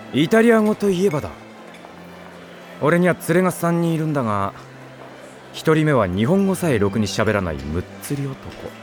イタリア語といえばだ。俺には連れが3人いるんだが、1人目は日本語さえろくに喋らないむっつり男。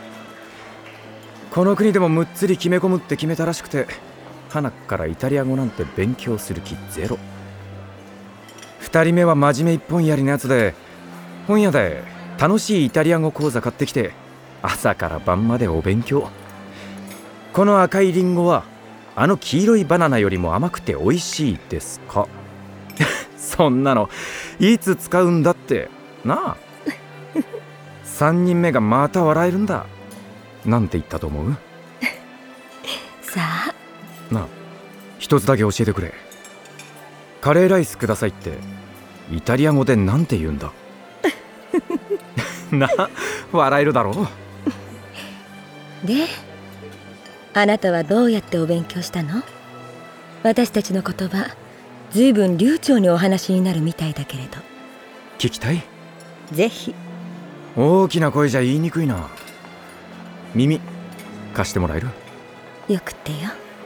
この国でもむっつり決め込むって決めたらしくて、花からイタリア語なんて勉強する気ゼロ。2人目は真面目一本やりのやつで、本屋で楽しいイタリア語講座買ってきて朝から晩までお勉強。この赤いリンゴはあの黄色いバナナよりも甘くて美味しいですか？そんなのいつ使うんだってなあ。3人目がまた笑えるんだ。なんて言ったと思う？ さあなあ、一つだけ教えてくれ。カレーライスくださいってイタリア語でなんて言うんだ？な、笑えるだろう。 で、あなたはどうやってお勉強したの？私たちの言葉、ずいぶん流暢にお話になるみたいだけれど。 聞きたい？ ぜひ。 大きな声じゃ言いにくいな。耳貸してもらえる？ よくってよ。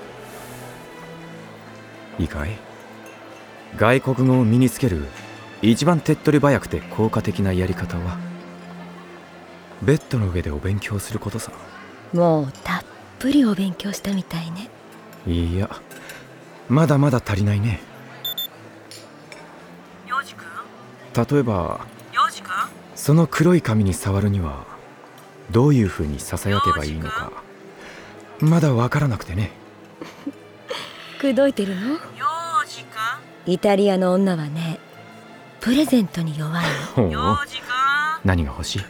いいかい？外国語を身につける一番手っ取り早くて効果的なやり方は、ベッドの上でお勉強することさ。 もうたっぷりお勉強したみたいね。 いや、まだまだ足りないね。 陽次君、 例えば陽次君、 その黒い紙に触るにはどういう風にささやけばいいのかまだわからなくてね。 くどいてるの？ 陽次君、 イタリアの女はね、プレゼントに弱いの。 ほう、 陽次君、 何が欲しい？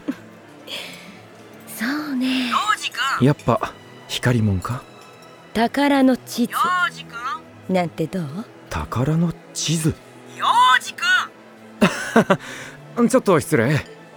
そうね、 陽次君、 やっぱ光もんか？ 宝の地図陽次君、 なんてどう？ 宝の地図？ 陽次君。 ちょっと失礼。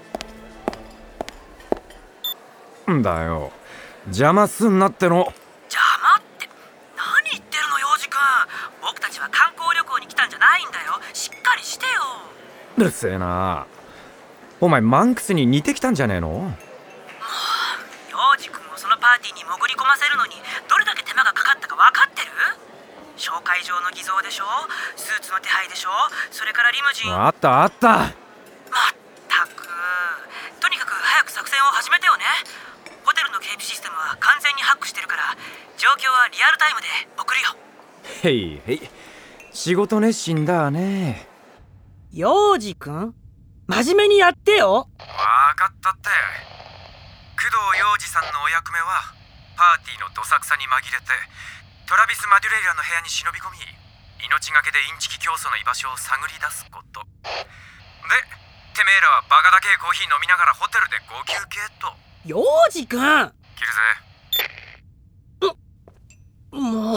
んだよ、邪魔すんなっての。 邪魔って何言ってるの、陽次君。僕たちは観光旅行に来たんじゃないんだよ。しっかりしてよ。 うるせえな。お前マンクスに似てきたんじゃねえの？ 陽次君をそのパーティーに潜り込ませるのにどれだけ手間がかかったか分かってる？紹介状の偽造でしょ、スーツの手配でしょ、それからリムジン。 あったあった。 まったく、とにかく早く作戦を始めてよね。ホテルの警備システムは完全にハックしてるから、状況はリアルタイムで送るよ。 へいへい、仕事熱心だね。 陽次君、真面目にやってよ。 わかったって。工藤洋二さんのお役目はパーティーのどさくさに紛れてトラビス・マデュレイラの部屋に忍び込み、命がけでインチキ競争の居場所を探り出すこと。で、てめえらはバカだけコーヒー飲みながらホテルでご休憩と。 陽次君、 切るぜ。 も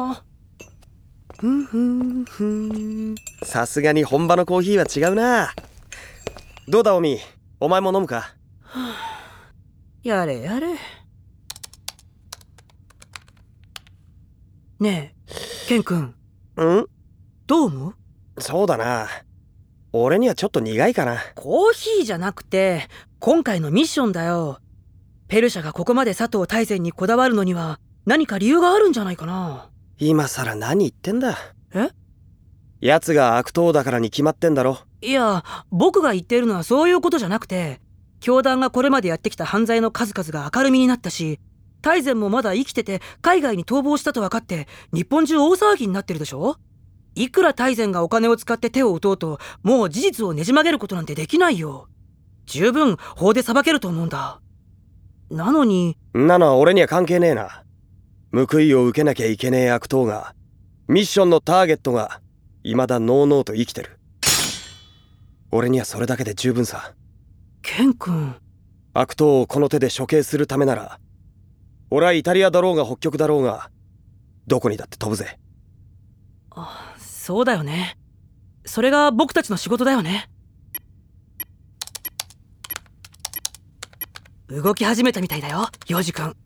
う。 さすがに本場のコーヒーは違うな。どうだオミ、お前も飲むか？ やれやれ。ねえ、ケン君、 ん？ どう思う？ そうだな、俺にはちょっと苦いかな。 コーヒーじゃなくて今回のミッションだよ。ペルシャがここまで佐藤大善にこだわるのには何か理由があるんじゃないかな。 今さら何言ってんだ。 え？ 奴が悪党だからに決まってんだろ。 いや、僕が言っているのはそういうことじゃなくて、教団がこれまでやってきた犯罪の数々が明るみになったし、大善もまだ生きてて海外に逃亡したと分かって日本中大騒ぎになってるでしょ。いくら大善がお金を使って手を打とうと、もう事実をねじ曲げることなんてできないよ。十分法で裁けると思うんだ。なのに。 んなのは俺には関係ねえな。報いを受けなきゃいけねえ悪党が、ミッションのターゲットが未だのうのうと生きてる。俺にはそれだけで十分さ。 ケン君、 悪党をこの手で処刑するためなら、俺はイタリアだろうが北極だろうがどこにだって飛ぶぜ。 あ、そうだよね。それが僕たちの仕事だよね。動き始めたみたいだよ、陽次君。